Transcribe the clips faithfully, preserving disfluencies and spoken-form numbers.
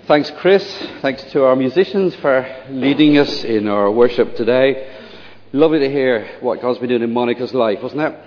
Thanks, Chris. Thanks to our musicians for leading us in our worship today. Lovely to hear what God's been doing in Monica's life, wasn't it?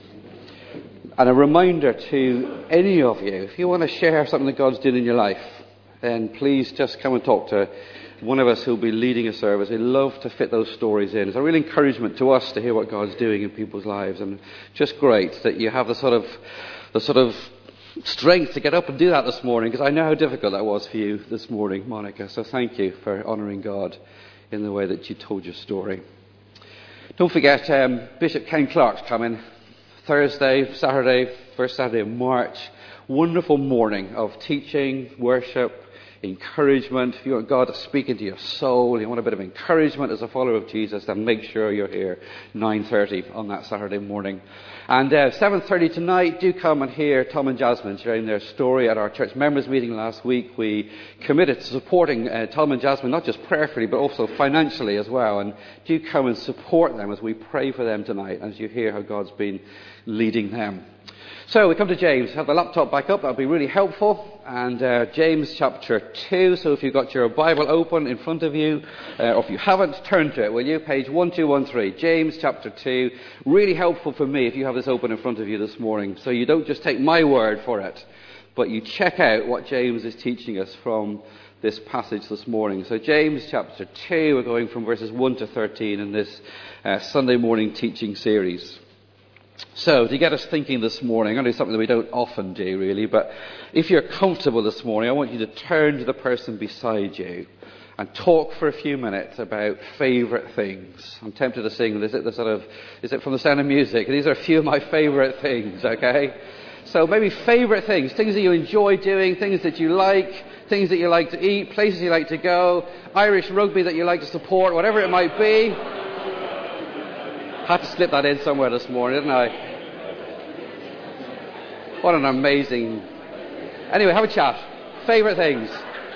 And a reminder to any of you, if you want to share something that God's doing in your life, then please just come and talk to one of us who'll be leading a service. We'd love to fit those stories in. It's a real encouragement to us to hear what God's doing in people's lives, and just great that you have the sort of the sort of strength to get up and do that this morning, because I know how difficult that was for you this morning, Monica. So thank you for honouring God in the way that you told your story. Don't forget, um, Bishop Ken Clark's coming Thursday, Saturday, first Saturday of March. Wonderful morning of teaching, worship, encouragement. If you want God to speak into your soul, you want a bit of encouragement as a follower of Jesus, then make sure you're here nine thirty on that Saturday morning. And uh, seven thirty tonight, do come and hear Tom and Jasmine sharing their story at our church members meeting last week. We committed to supporting uh, Tom and Jasmine, not just prayerfully, but also financially as well. And do come and support them as we pray for them tonight, as you hear how God's been leading them. So we come to James. Have the laptop back up. That'll be really helpful. And uh, James chapter two. So if you've got your Bible open in front of you, uh, or if you haven't, turn to it, will you? Page one two one three. James chapter two. Really helpful for me if you have this open in front of you this morning. So you don't just take my word for it, but you check out what James is teaching us from this passage this morning. So James chapter two. We're going from verses one to thirteen in this uh, Sunday morning teaching series. So, to get us thinking this morning, I'm going to do something that we don't often do, really, but if you're comfortable this morning, I want you to turn to the person beside you and talk for a few minutes about favourite things. I'm tempted to sing, is it the sort of, is it from The Sound of Music? These are a few of my favourite things, okay? So maybe favourite things, things that you enjoy doing, things that you like, things that you like to eat, places you like to go, Irish rugby that you like to support, whatever it might be. Had to slip that in somewhere this morning, didn't I? What an amazing... Anyway, have a chat. Favourite things.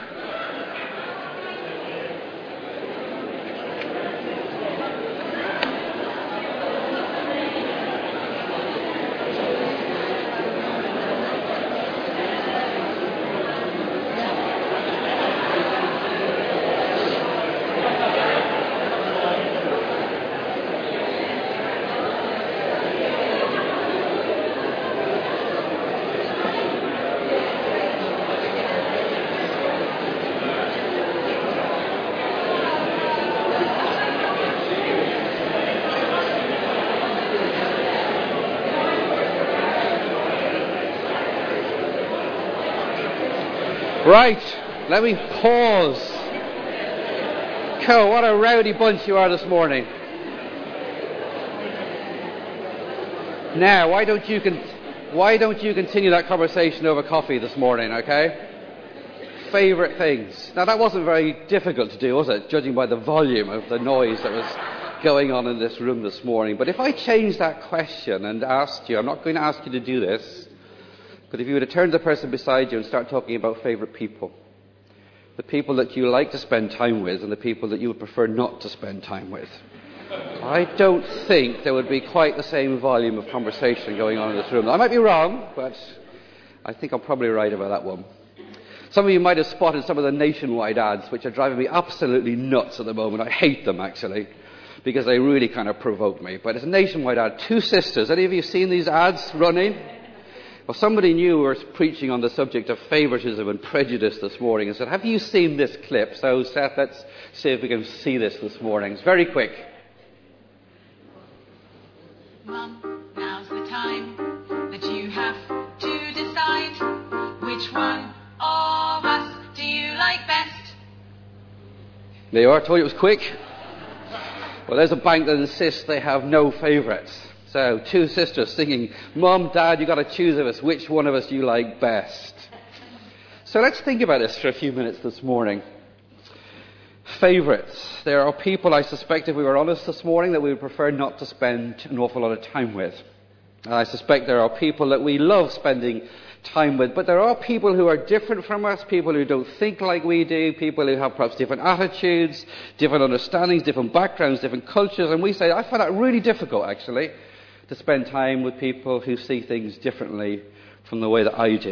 Right, let me pause. Cool, what a rowdy bunch you are this morning. Now, why don't you con- why don't you continue that conversation over coffee this morning, okay? Favourite things. Now, that wasn't very difficult to do, was it? Judging by the volume of the noise that was going on in this room this morning. But if I changed that question and asked you, I'm not going to ask you to do this, but if you were to turn to the person beside you and start talking about favourite people, the people that you like to spend time with and the people that you would prefer not to spend time with, I don't think there would be quite the same volume of conversation going on in this room. I might be wrong, but I think I'm probably right about that one. Some of you might have spotted some of the Nationwide ads, which are driving me absolutely nuts at the moment. I hate them, actually, because they really kind of provoke me. But it's a Nationwide ad. Two sisters. Any of you seen these ads running? Well, somebody knew we were preaching on the subject of favouritism and prejudice this morning and said, have you seen this clip? So, Seth, let's see if we can see this this morning. It's very quick. Mum, now's the time that you have to decide which one of us do you like best? There you are. I told you it was quick. Well, there's a bank that insists they have no favourites. So, two sisters singing, Mum, Dad, you've got to choose of us. Which one of us do you like best? So let's think about this for a few minutes this morning. Favourites. There are people, I suspect, if we were honest this morning, that we would prefer not to spend an awful lot of time with. And I suspect there are people that we love spending time with. But there are people who are different from us, people who don't think like we do, people who have perhaps different attitudes, different understandings, different backgrounds, different cultures. And we say, I find that really difficult, actually, to spend time with people who see things differently from the way that I do.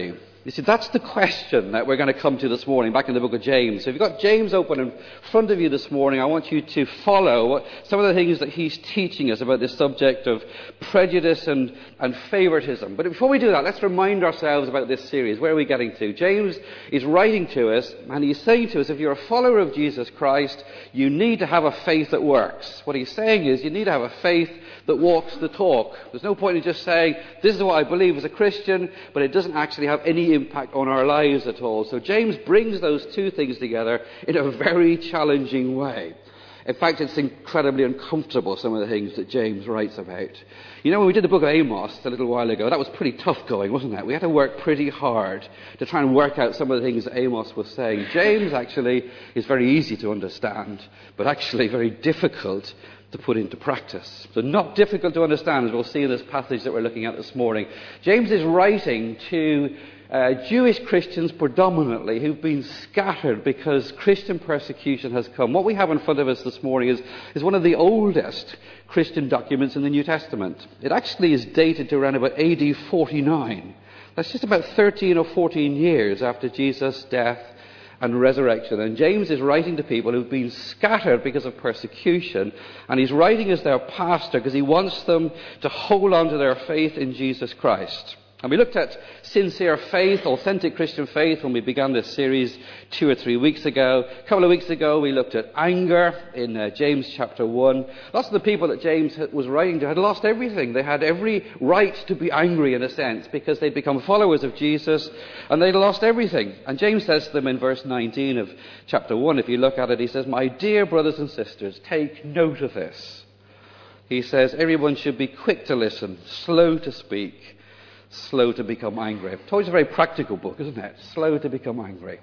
You see, that's the question that we're going to come to this morning, back in the book of James. So if you've got James open in front of you this morning, I want you to follow what, some of the things that he's teaching us about this subject of prejudice and, and favoritism. But before we do that, let's remind ourselves about this series. Where are we getting to? James is writing to us, and he's saying to us, if you're a follower of Jesus Christ, you need to have a faith that works. What he's saying is, you need to have a faith that walks the talk. There's no point in just saying, this is what I believe as a Christian, but it doesn't actually have any impact on our lives at all. So James brings those two things together in a very challenging way. In fact, it's incredibly uncomfortable, some of the things that James writes about. You know, when we did the book of Amos a little while ago, that was pretty tough going, wasn't it? We had to work pretty hard to try and work out some of the things that Amos was saying. James actually is very easy to understand, but actually very difficult to put into practice. So not difficult to understand, as we'll see in this passage that we're looking at this morning. James is writing to uh, Jewish Christians predominantly who've been scattered because Christian persecution has come. What we have in front of us this morning is, is one of the oldest Christian documents in the New Testament. It actually is dated to around about A D forty-nine. That's just about thirteen or fourteen years after Jesus' death and resurrection. And James is writing to people who've been scattered because of persecution, and he's writing as their pastor because he wants them to hold on to their faith in Jesus Christ. And we looked at sincere faith, authentic Christian faith, when we began this series two or three weeks ago. A couple of weeks ago we looked at anger in uh, James chapter one. Lots of the people that James was writing to had lost everything. They had every right to be angry in a sense because they'd become followers of Jesus and they'd lost everything. And James says to them in verse nineteen of chapter one, if you look at it, he says, "My dear brothers and sisters, take note of this." He says, everyone should be quick to listen, slow to speak, slow to become angry. I've told you it's a very practical book, isn't it? Slow to become angry.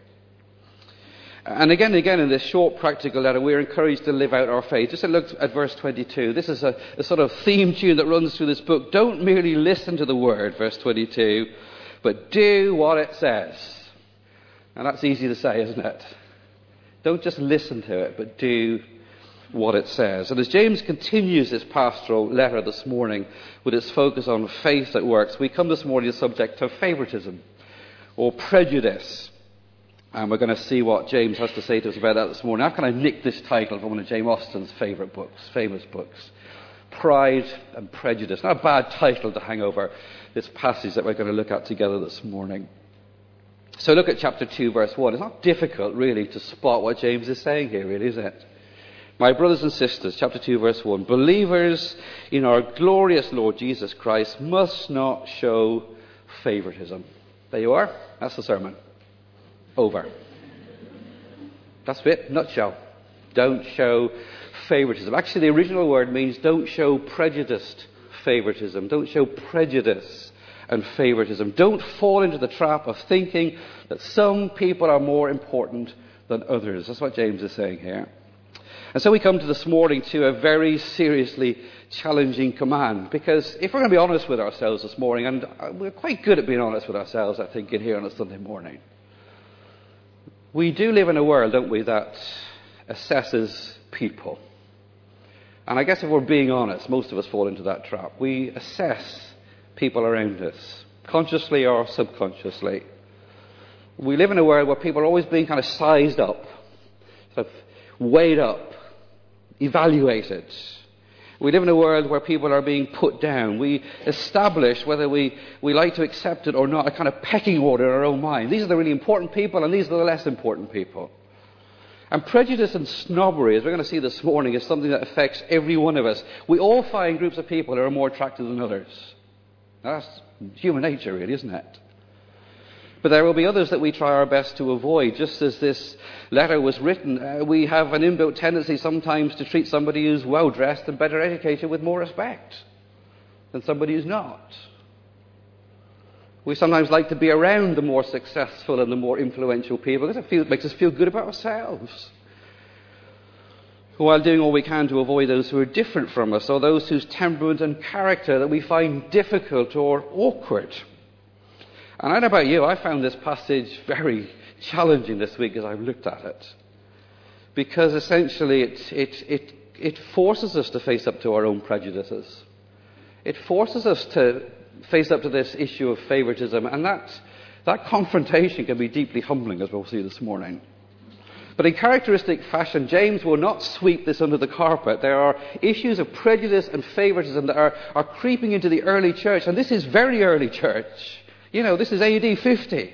And again and again in this short practical letter, we're encouraged to live out our faith. Just a look at verse twenty-two. This is a, a sort of theme tune that runs through this book. Don't merely listen to the word, verse twenty-two, but do what it says. And that's easy to say, isn't it? Don't just listen to it, but do what it says. And as James continues this pastoral letter this morning with its focus on faith that works, we come this morning to the subject of favoritism or prejudice. And we're going to see what James has to say to us about that this morning. I've kind of nicked this title from one of James Austen's favourite books, famous books. Pride and Prejudice. Not a bad title to hang over this passage that we're going to look at together this morning. So look at chapter two, verse one. It's not difficult, really, to spot what James is saying here, really, is it? My brothers and sisters, chapter two, verse one. Believers in our glorious Lord Jesus Christ must not show favoritism. There you are. That's the sermon. Over. That's it. Nutshell. Don't show favoritism. Actually, the original word means don't show prejudiced favoritism. Don't show prejudice and favoritism. Don't fall into the trap of thinking that some people are more important than others. That's what James is saying here. And so we come to this morning to a very seriously challenging command, because if we're going to be honest with ourselves this morning, and we're quite good at being honest with ourselves, I think, in here on a Sunday morning, we do live in a world, don't we, that assesses people. And I guess if we're being honest, most of us fall into that trap. We assess people around us, consciously or subconsciously. We live in a world where people are always being kind of sized up, sort of weighed up, evaluated. We live in a world where people are being put down. We establish, whether we, we like to accept it or not, a kind of pecking order in our own mind. These are the really important people and these are the less important people. And prejudice and snobbery, as we're going to see this morning, is something that affects every one of us. We all find groups of people who are more attractive than others. That's human nature, really, isn't it? But there will be others that we try our best to avoid. Just as this letter was written, uh, we have an inbuilt tendency sometimes to treat somebody who's well-dressed and better educated with more respect than somebody who's not. We sometimes like to be around the more successful and the more influential people because it, feel, it makes us feel good about ourselves, while doing all we can to avoid those who are different from us, or those whose temperament and character that we find difficult or awkward. And I don't know about you, I found this passage very challenging this week as I've looked at it. Because essentially it, it, it, it forces us to face up to our own prejudices. It forces us to face up to this issue of favoritism. And that, That confrontation can be deeply humbling, as we'll see this morning. But in characteristic fashion, James will not sweep this under the carpet. There are issues of prejudice and favoritism that are, are creeping into the early church. And this is very early church. You know, this is A D fifty.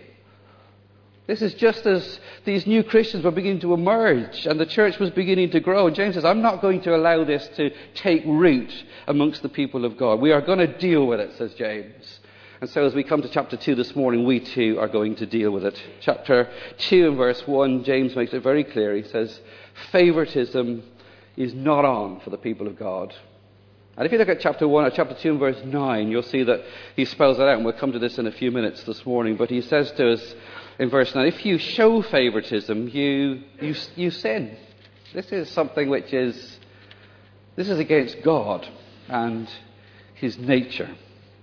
This is just as these new Christians were beginning to emerge and the church was beginning to grow. And James says, I'm not going to allow this to take root amongst the people of God. We are going to deal with it, says James. And so as we come to chapter two this morning, we too are going to deal with it. Chapter two and verse one, James makes it very clear. He says, favoritism is not on for the people of God. And if you look at chapter one or chapter two and verse nine, you'll see that he spells that out. And we'll come to this in a few minutes this morning. But he says to us in verse nine, if you show favoritism, you, you, you sin. This is something which is, this is against God and his nature.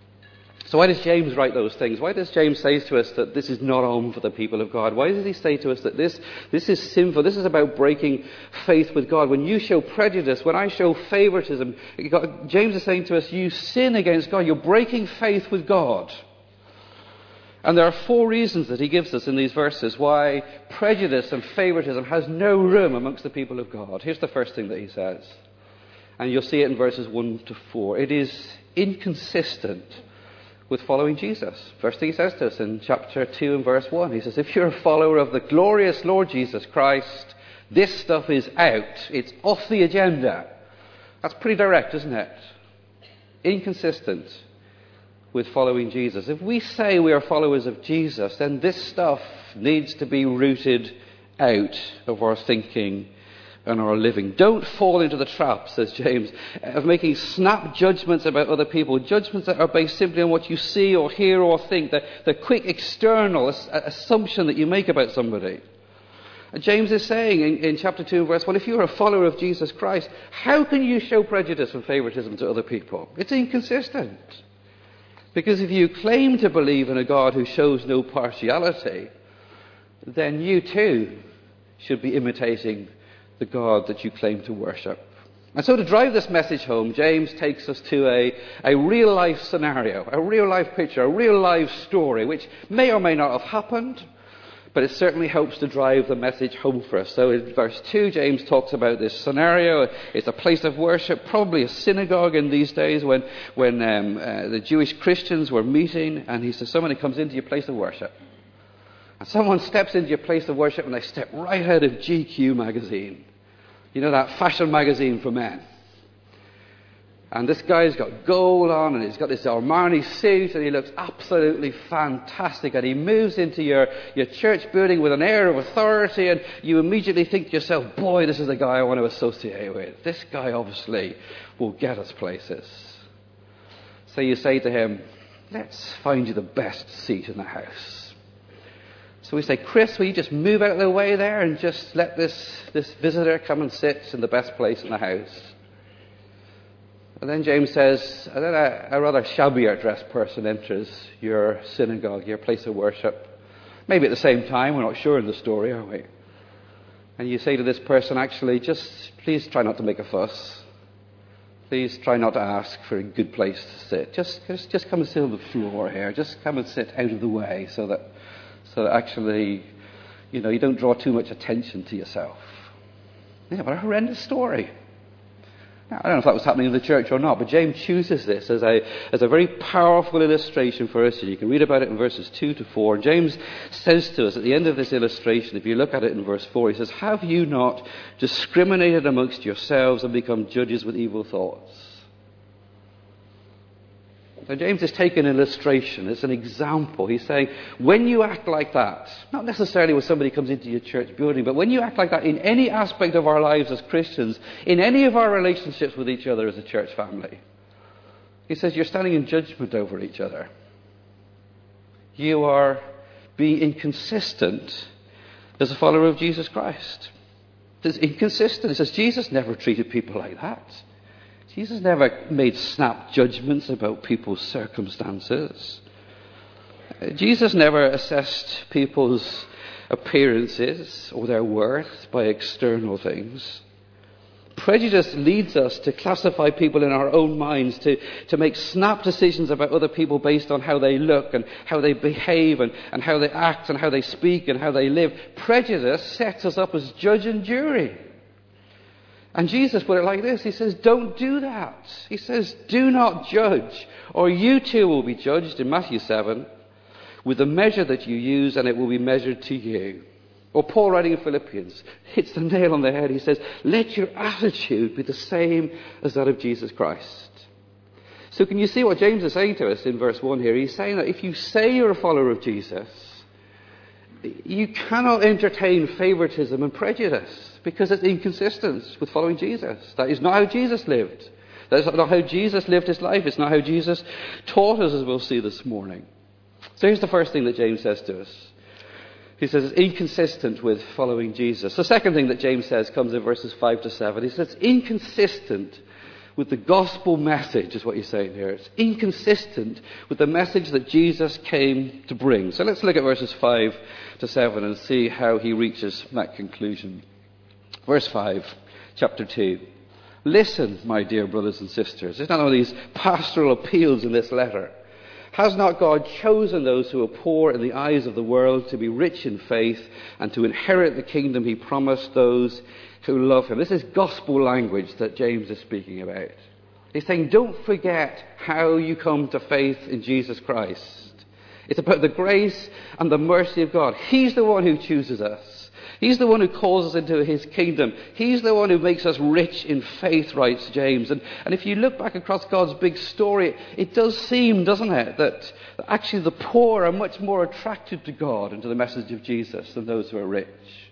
So why does James write those things? Why does James say to us that this is not on for the people of God? Why does he say to us that this, this is sinful? This is about breaking faith with God. When you show prejudice, when I show favoritism, James is saying to us, you sin against God. You're breaking faith with God. And there are four reasons that he gives us in these verses why prejudice and favoritism has no room amongst the people of God. Here's the first thing that he says. And you'll see it in verses one to four. It is inconsistent with following Jesus. First thing he says to us in chapter two and verse one. He says, if you're a follower of the glorious Lord Jesus Christ, this stuff is out. It's off the agenda. That's pretty direct, isn't it? Inconsistent with following Jesus. If we say we are followers of Jesus, then this stuff needs to be rooted out of our thinking and our living. Don't fall into the trap, says James, of making snap judgments about other people, judgments that are based simply on what you see or hear or think, the, the quick external assumption that you make about somebody. And James is saying in, in chapter two verse one, if you're a follower of Jesus Christ, how can you show prejudice and favoritism to other people? It's inconsistent. Because if you claim to believe in a God who shows no partiality, then you too should be imitating the God that you claim to worship. And so to drive this message home, James takes us to a, a real life scenario, a real life picture, a real life story, which may or may not have happened, but it certainly helps to drive the message home for us. So in verse two, James talks about this scenario. It's a place of worship, probably a synagogue in these days when, when um, uh, the Jewish Christians were meeting, and he says, somebody comes into your place of worship. And someone steps into your place of worship and they step right out of G Q magazine. You know, that fashion magazine for men. And this guy's got gold on and he's got this Armani suit and he looks absolutely fantastic. And he moves into your, your church building with an air of authority and you immediately think to yourself, boy, this is the guy I want to associate with. This guy obviously will get us places. So you say to him, let's find you the best seat in the house. So we say, Chris, will you just move out of the way there and just let this, this visitor come and sit in the best place in the house? And then James says, and then a, a rather shabbier dressed person enters your synagogue, your place of worship. Maybe at the same time, we're not sure in the story, are we? And you say to this person, actually, just please try not to make a fuss. Please try not to ask for a good place to sit. Just, just, just come and sit on the floor here. Just come and sit out of the way so that So that actually, you know, you don't draw too much attention to yourself. Yeah, but a horrendous story. Now, I don't know if that was happening in the church or not, but James chooses this as a as a very powerful illustration for us. And you can read about it in verses two to four. And James says to us at the end of this illustration, if you look at it in verse four, he says, have you not discriminated amongst yourselves and become judges with evil thoughts? So James is taking an illustration. It's an example. He's saying, when you act like that, not necessarily when somebody comes into your church building, but when you act like that in any aspect of our lives as Christians, in any of our relationships with each other as a church family, he says you're standing in judgment over each other. You are being inconsistent as a follower of Jesus Christ. It's inconsistent. He says Jesus never treated people like that. Jesus never made snap judgments about people's circumstances. Jesus never assessed people's appearances or their worth by external things. Prejudice leads us to classify people in our own minds, to, to make snap decisions about other people based on how they look and how they behave and, and how they act and how they speak and how they live. Prejudice sets us up as judge and jury. And Jesus put it like this. He says, don't do that. He says, do not judge, or you too will be judged, in Matthew seven, with the measure that you use, and it will be measured to you. Or Paul, writing in Philippians, hits the nail on the head. He says, let your attitude be the same as that of Jesus Christ. So can you see what James is saying to us in verse one here? He's saying that if you say you're a follower of Jesus, you cannot entertain favoritism and prejudice because it's inconsistent with following Jesus. That is not how Jesus lived. That is not how Jesus lived his life. It's not how Jesus taught us, as we'll see this morning. So here's the first thing that James says to us. He says it's inconsistent with following Jesus. The second thing that James says comes in verses five to seven. He says it's inconsistent with the gospel message, is what he's saying here. It's inconsistent with the message that Jesus came to bring. So let's look at verses five to seven and see how he reaches that conclusion. Verse five, chapter two. Listen, my dear brothers and sisters. There's not all these pastoral appeals in this letter. Has not God chosen those who are poor in the eyes of the world to be rich in faith and to inherit the kingdom he promised those who love him? This is gospel language that James is speaking about. He's saying, don't forget how you come to faith in Jesus Christ. It's about the grace and the mercy of God. He's the one who chooses us. He's the one who calls us into his kingdom. He's the one who makes us rich in faith, writes James. And, and if you look back across God's big story, it does seem, doesn't it, that actually the poor are much more attracted to God and to the message of Jesus than those who are rich.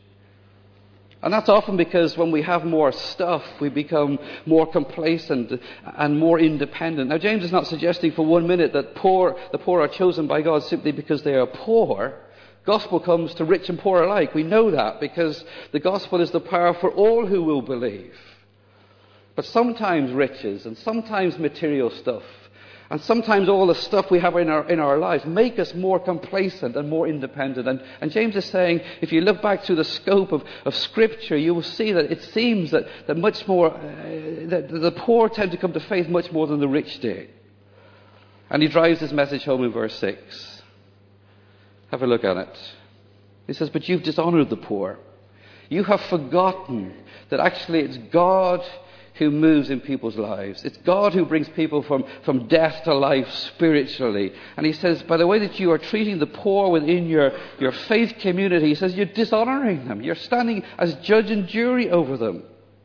And that's often because when we have more stuff, we become more complacent and more independent. Now, James is not suggesting for one minute that poor, the poor are chosen by God simply because they are poor. Gospel comes to rich and poor alike. We know that because the gospel is the power for all who will believe. But sometimes riches and sometimes material stuff and sometimes all the stuff we have in our in our lives make us more complacent and more independent. And, and James is saying, if you look back through the scope of, of Scripture, you will see that it seems that, that much more, uh, that the poor tend to come to faith much more than the rich do. And he drives his message home in verse six. Have a look at it. He says, but you've dishonored the poor. You have forgotten that actually it's God who moves in people's lives. It's God who brings people from, from death to life spiritually. And he says, by the way that you are treating the poor within your, your faith community, he says, you're dishonoring them. You're standing as judge and jury over them.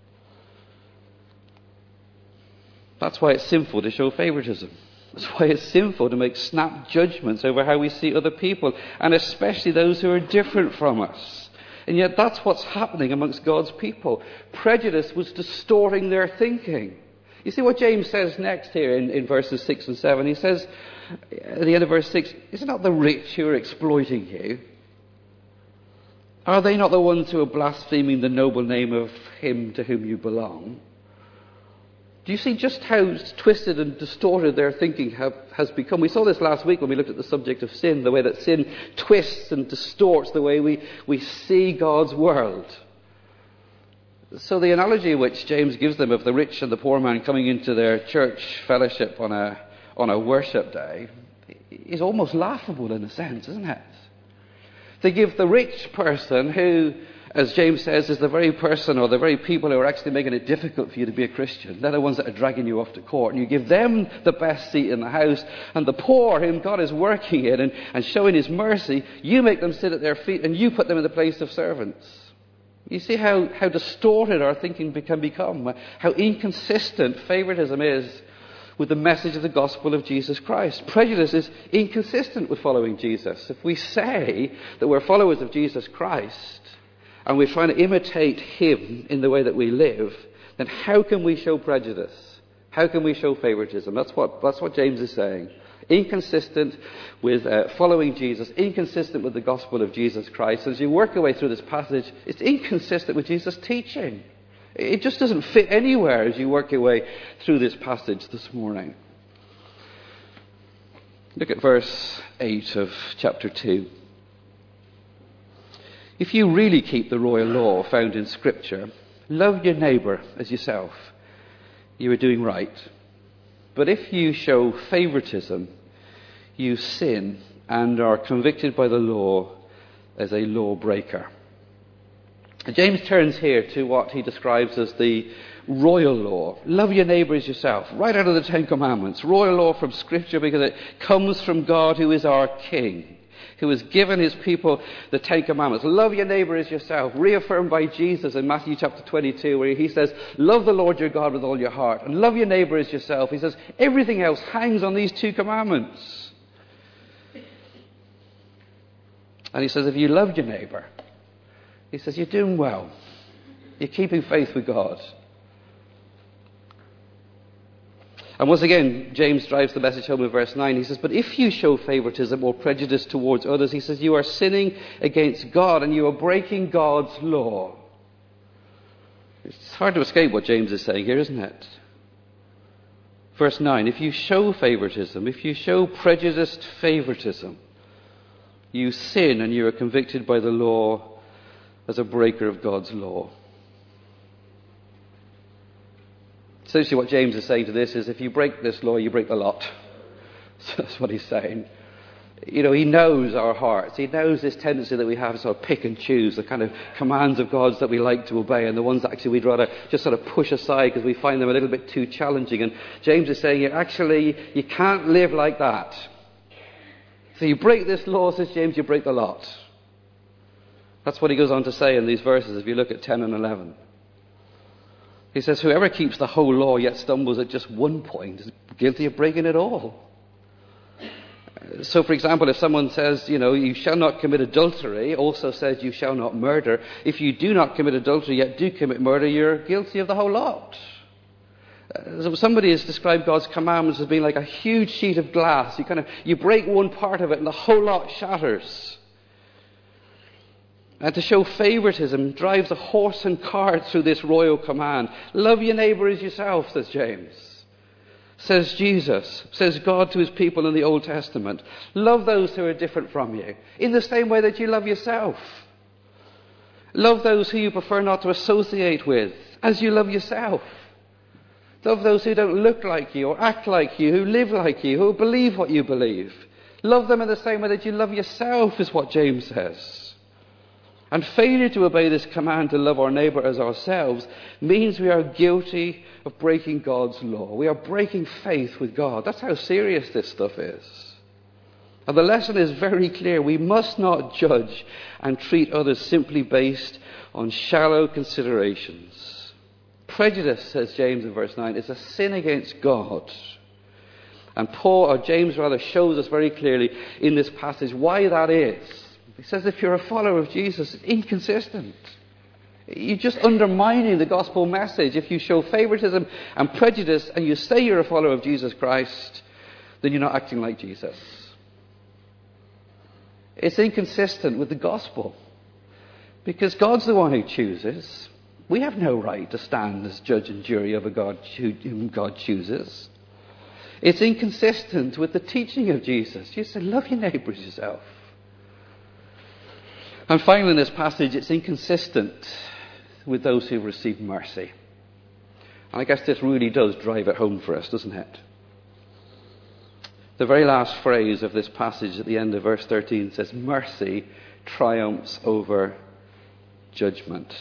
That's why it's sinful to show favoritism. That's why it's sinful to make snap judgments over how we see other people, and especially those who are different from us. And yet that's what's happening amongst God's people. Prejudice was distorting their thinking. You see what James says next here in, in verses six and seven. He says, at the end of verse six, is it not the rich who are exploiting you? Are they not the ones who are blaspheming the noble name of him to whom you belong? Do you see just how twisted and distorted their thinking have, has become? We saw this last week when we looked at the subject of sin, the way that sin twists and distorts the way we, we see God's world. So the analogy which James gives them of the rich and the poor man coming into their church fellowship on a, on a worship day is almost laughable in a sense, isn't it? They give the rich person who, as James says, is the very person or the very people who are actually making it difficult for you to be a Christian. They're the ones that are dragging you off to court. And you give them the best seat in the house. And the poor, whom God is working in and, and showing his mercy, you make them sit at their feet and you put them in the place of servants. You see how, how distorted our thinking can become. How inconsistent favoritism is with the message of the gospel of Jesus Christ. Prejudice is inconsistent with following Jesus. If we say that we're followers of Jesus Christ, and we're trying to imitate him in the way that we live, then how can we show prejudice? How can we show favoritism? That's what, that's what James is saying. Inconsistent with uh, following Jesus, inconsistent with the gospel of Jesus Christ. As you work your way through this passage, it's inconsistent with Jesus' teaching. It just doesn't fit anywhere as you work your way through this passage this morning. Look at verse eight of chapter two. If you really keep the royal law found in Scripture, love your neighbour as yourself, you are doing right. But if you show favouritism, you sin and are convicted by the law as a lawbreaker. James turns here to what he describes as the royal law. Love your neighbour as yourself. Right out of the Ten Commandments. Royal law from Scripture because it comes from God who is our King, who has given his people the Ten Commandments. Love your neighbour as yourself. Reaffirmed by Jesus in Matthew chapter twenty-two, where he says, love the Lord your God with all your heart. And love your neighbour as yourself. He says, everything else hangs on these two commandments. And he says, if you love your neighbour, he says, you're doing well. You're keeping faith with God. And once again, James drives the message home in verse nine. He says, but if you show favoritism or prejudice towards others, he says, you are sinning against God and you are breaking God's law. It's hard to escape what James is saying here, isn't it? Verse nine, if you show favoritism, if you show prejudiced favoritism, you sin and you are convicted by the law as a breaker of God's law. Essentially what James is saying to this is, if you break this law, you break the lot. So that's what he's saying. You know, he knows our hearts. He knows this tendency that we have to sort of pick and choose the kind of commands of God that we like to obey and the ones that actually we'd rather just sort of push aside because we find them a little bit too challenging. And James is saying, actually, you can't live like that. So you break this law, says James, you break the lot. That's what he goes on to say in these verses if you look at ten and eleven. He says, whoever keeps the whole law yet stumbles at just one point is guilty of breaking it all. So, for example, if someone says, you know, you shall not commit adultery, also says you shall not murder. If you do not commit adultery yet do commit murder, you're guilty of the whole lot. Uh, somebody has described God's commandments as being like a huge sheet of glass. You kind of, you break one part of it and the whole lot shatters. And to show favoritism drives a horse and cart through this royal command. Love your neighbour as yourself, says James. Says Jesus, says God to his people in the Old Testament. Love those who are different from you, in the same way that you love yourself. Love those who you prefer not to associate with, as you love yourself. Love those who don't look like you or act like you, who live like you, who believe what you believe. Love them in the same way that you love yourself, is what James says. And failure to obey this command to love our neighbour as ourselves means we are guilty of breaking God's law. We are breaking faith with God. That's how serious this stuff is. And the lesson is very clear. We must not judge and treat others simply based on shallow considerations. Prejudice, says James in verse nine, is a sin against God. And Paul, or James rather, shows us very clearly in this passage why that is. He says if you're a follower of Jesus, it's inconsistent. You're just undermining the gospel message. If you show favoritism and prejudice and you say you're a follower of Jesus Christ, then you're not acting like Jesus. It's inconsistent with the gospel. Because God's the one who chooses. We have no right to stand as judge and jury over God whom God chooses. It's inconsistent with the teaching of Jesus. Jesus said, love your neighbour as yourself. And finally in this passage, it's inconsistent with those who receive mercy. And I guess this really does drive it home for us, doesn't it? The very last phrase of this passage at the end of verse thirteen says, mercy triumphs over judgment.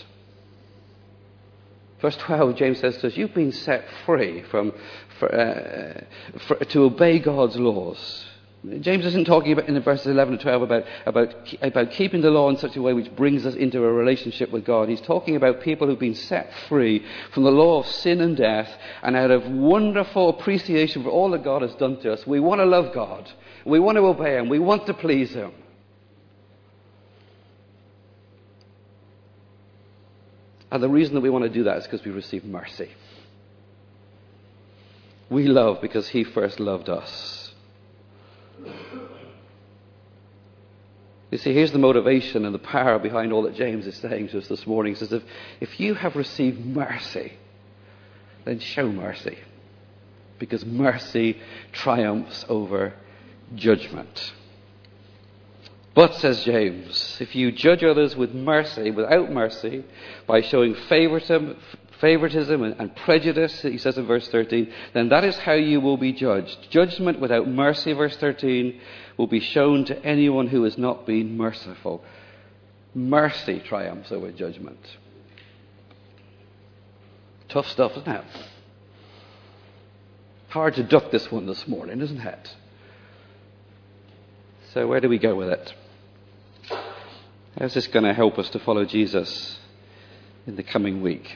Verse twelve, James says to us, you've been set free from, for, uh, for, to obey God's laws. James isn't talking about in the verses eleven and twelve about, about, about keeping the law in such a way which brings us into a relationship with God. He's talking about people who've been set free from the law of sin and death, and out of wonderful appreciation for all that God has done to us, we want to love God. We want to obey Him. We want to please Him. And the reason that we want to do that is because we receive mercy. We love because He first loved us. You see, here's the motivation and the power behind all that James is saying to us this morning. He says, if, if you have received mercy, then show mercy. Because mercy triumphs over judgment. But, says James, if you judge others with mercy, without mercy, by showing favoritism, favoritism and, and prejudice, he says in verse thirteen, then that is how you will be judged. Judgment without mercy, verse thirteen, will be shown to anyone who has not been merciful. Mercy triumphs over judgment. Tough stuff, isn't it? Hard to duck this one this morning, isn't it? So where do we go with it? How's this going to help us to follow Jesus in the coming week?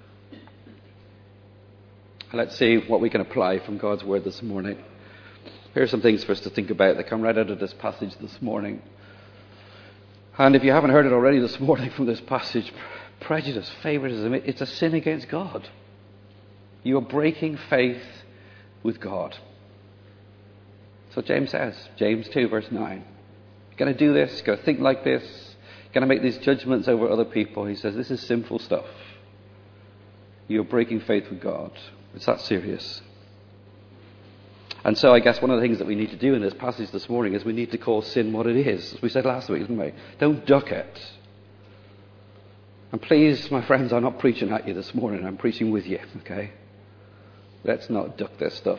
Let's see what we can apply from God's word this morning. Here are some things for us to think about that come right out of this passage this morning. And if you haven't heard it already this morning from this passage, prejudice, favoritism, it's a sin against God. You are breaking faith with God. That's what James says. James two verse nine. You're going to do this, you're going to think like this, you're going to make these judgments over other people. He says this is sinful stuff. You're breaking faith with God. It's that serious. And so I guess one of the things that we need to do in this passage this morning is we need to call sin what it is. As we said last week, didn't we? Don't duck it. And please, my friends, I'm not preaching at you this morning. I'm preaching with you, okay? Let's not duck this stuff.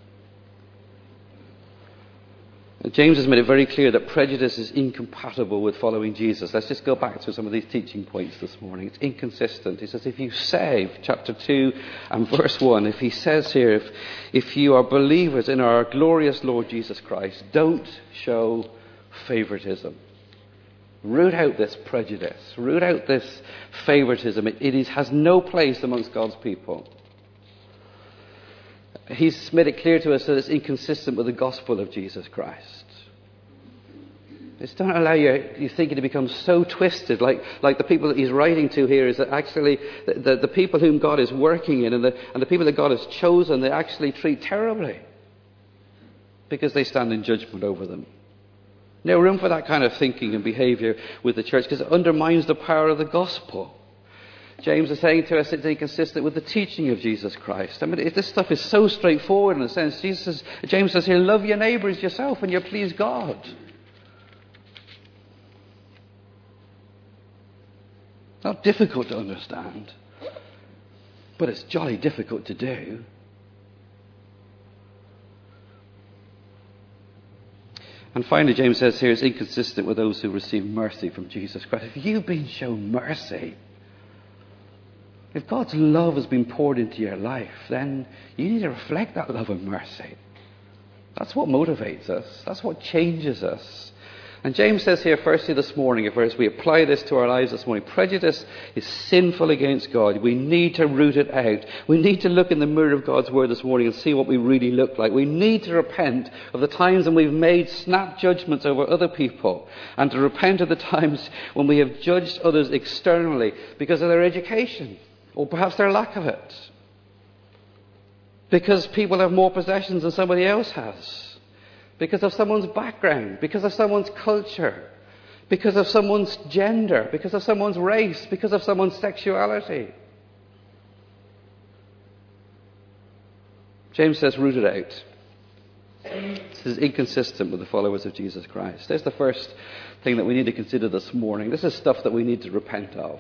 James has made it very clear that prejudice is incompatible with following Jesus. Let's just go back to some of these teaching points this morning. It's inconsistent. He says if you say, chapter two and verse one, if he says here, if, if you are believers in our glorious Lord Jesus Christ, don't show favoritism. Root out this prejudice. Root out this favoritism. It, it is, has no place amongst God's people. He's made it clear to us that it's inconsistent with the gospel of Jesus Christ. Just don't allow your, your thinking to become so twisted, like, like the people that he's writing to here is that actually the, the, the people whom God is working in and the, and the people that God has chosen, they actually treat terribly because they stand in judgment over them. No room for that kind of thinking and behaviour with the church because it undermines the power of the gospel. James is saying to us it's inconsistent with the teaching of Jesus Christ. I mean, if this stuff is so straightforward in a sense. Jesus, James says here, love your neighbours yourself and you please God. It's not difficult to understand, but it's jolly difficult to do. And finally, James says here, it's inconsistent with those who receive mercy from Jesus Christ. If you've been shown mercy, if God's love has been poured into your life, then you need to reflect that love and mercy. That's what motivates us. That's what changes us. And James says here, firstly this morning, if as we apply this to our lives this morning, prejudice is sinful against God. We need to root it out. We need to look in the mirror of God's word this morning and see what we really look like. We need to repent of the times when we've made snap judgments over other people, and to repent of the times when we have judged others externally because of their education, or perhaps their lack of it. Because people have more possessions than somebody else has. Because of someone's background. Because of someone's culture. Because of someone's gender. Because of someone's race. Because of someone's sexuality. James says, root it out. This is inconsistent with the followers of Jesus Christ. There's the first thing that we need to consider this morning. This is stuff that we need to repent of.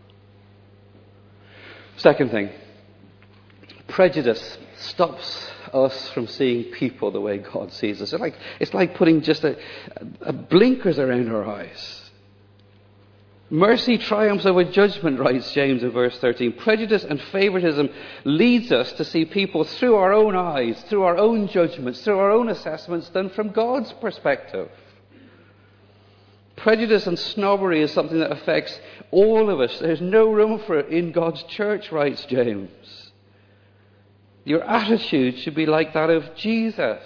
Second thing, prejudice stops us from seeing people the way God sees us. It's like, it's like putting just a, a blinkers around our eyes. Mercy triumphs over judgment, writes James in verse thirteen. Prejudice and favoritism leads us to see people through our own eyes, through our own judgments, through our own assessments, than from God's perspective. Prejudice and snobbery is something that affects all of us. There's no room for it in God's church, writes James. Your attitude should be like that of Jesus.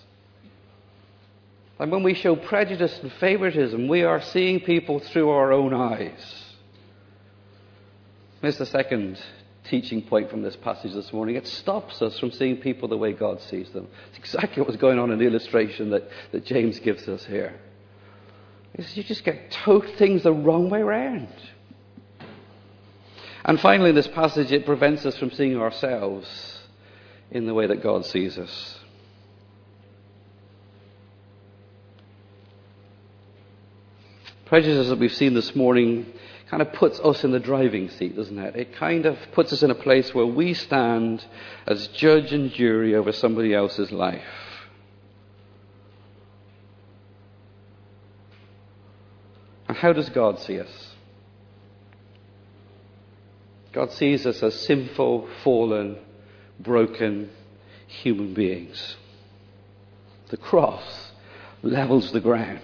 And when we show prejudice and favoritism, we are seeing people through our own eyes. Here's the second teaching point from this passage this morning. It stops us from seeing people the way God sees them. It's exactly what's going on in the illustration that, that James gives us here. You just get taught things the wrong way around. And finally, in this passage, it prevents us from seeing ourselves in the way that God sees us. Prejudice that we've seen this morning kind of puts us in the driving seat, doesn't it? It kind of puts us in a place where we stand as judge and jury over somebody else's life. And how does God see us? God sees us as sinful, fallen, broken human beings. The cross levels the ground.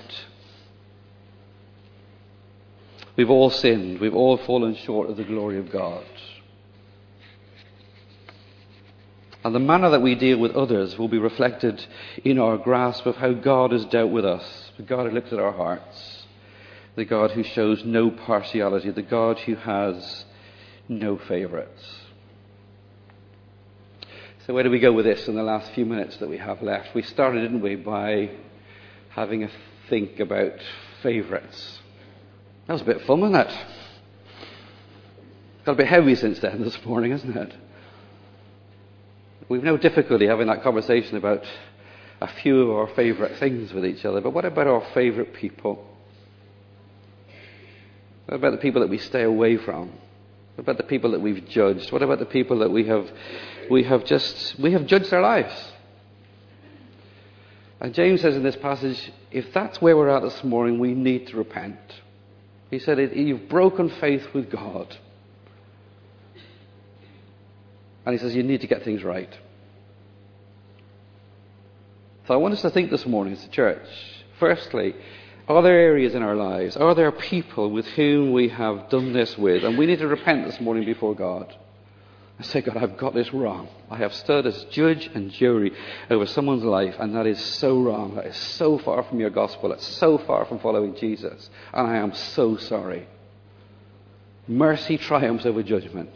We've all sinned. We've all fallen short of the glory of God. And the manner that we deal with others will be reflected in our grasp of how God has dealt with us. The God who looks at our hearts. The God who shows no partiality. The God who has no favourites. So where do we go with this in the last few minutes that we have left? We started, didn't we, by having a think about favourites. That was a bit of fun, wasn't it? Got a bit heavy since then this morning, isn't it? We've no difficulty having that conversation about a few of our favourite things with each other. But what about our favourite people? What about the people that we stay away from? What about the people that we've judged? What about the people that we have, we have just, we have judged their lives? And James says in this passage, if that's where we're at this morning, we need to repent. He said, you've broken faith with God. And he says, you need to get things right. So I want us to think this morning as a church. Firstly, are there areas in our lives, are there people with whom we have done this with? And we need to repent this morning before God. I say, God, I've got this wrong. I have stood as judge and jury over someone's life, and that is so wrong. That is so far from your gospel. It's so far from following Jesus. And I am so sorry. Mercy triumphs over judgment.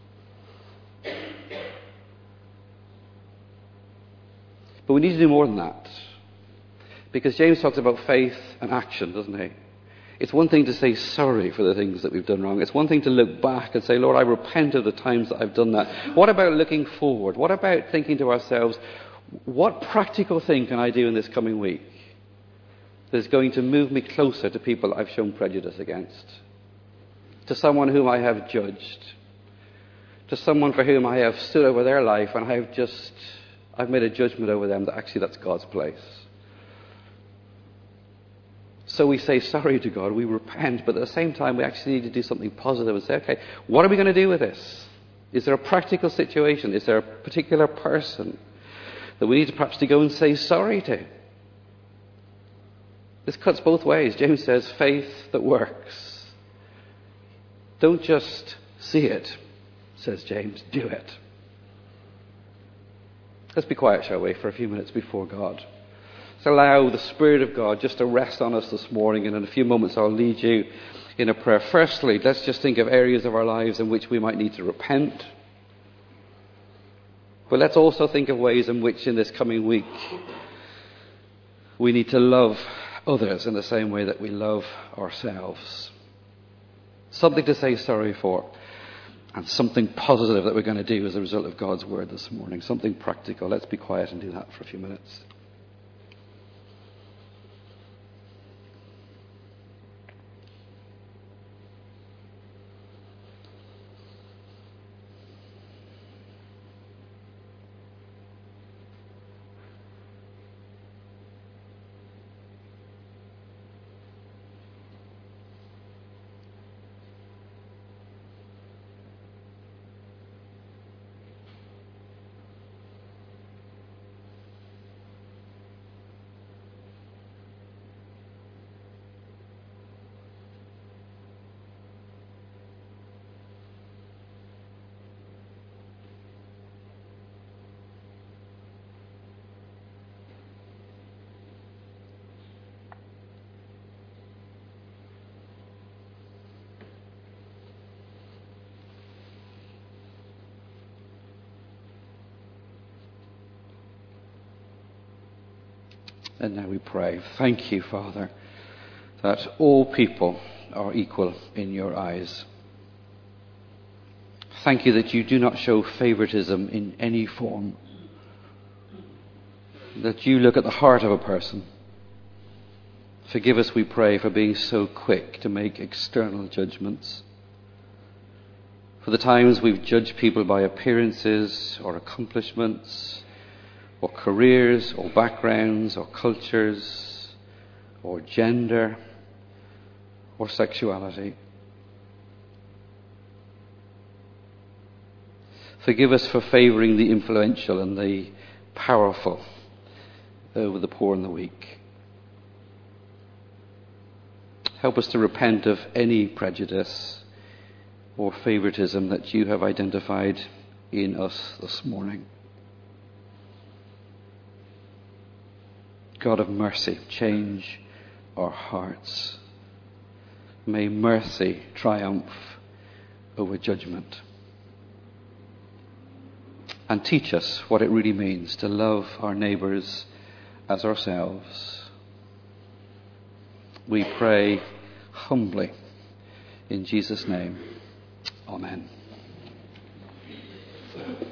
But we need to do more than that. Because James talks about faith and action, doesn't he? It's one thing to say sorry for the things that we've done wrong. It's one thing to look back and say, Lord, I repent of the times that I've done that. What about looking forward? What about thinking to ourselves, what practical thing can I do in this coming week that's going to move me closer to people I've shown prejudice against? To someone whom I have judged? To someone for whom I have stood over their life and I have just, I've made a judgment over them that actually that's God's place. So we say sorry to God, we repent, but at the same time we actually need to do something positive and say, okay, what are we going to do with this? Is there a practical situation? Is there a particular person that we need to perhaps to go and say sorry to? This cuts both ways. James says faith that works. Don't just see it, says James, do it. Let's be quiet, shall we, for a few minutes before God. Let's allow the Spirit of God just to rest on us this morning, and in a few moments I'll lead you in a prayer. Firstly, let's just think of areas of our lives in which we might need to repent. But let's also think of ways in which in this coming week we need to love others in the same way that we love ourselves. Something to say sorry for, and something positive that we're going to do as a result of God's word this morning. Something practical. Let's be quiet and do that for a few minutes. And now we pray. Thank you, Father, that all people are equal in your eyes. Thank you that you do not show favoritism in any form. That you look at the heart of a person. Forgive us, we pray, for being so quick to make external judgments. For the times we've judged people by appearances or accomplishments or careers or backgrounds or cultures or gender or sexuality. Forgive us for favouring the influential and the powerful over the poor and the weak. Help us to repent of any prejudice or favouritism that you have identified in us this morning. God of mercy, change our hearts. May mercy triumph over judgment. And teach us what it really means to love our neighbours as ourselves. We pray humbly in Jesus' name. Amen.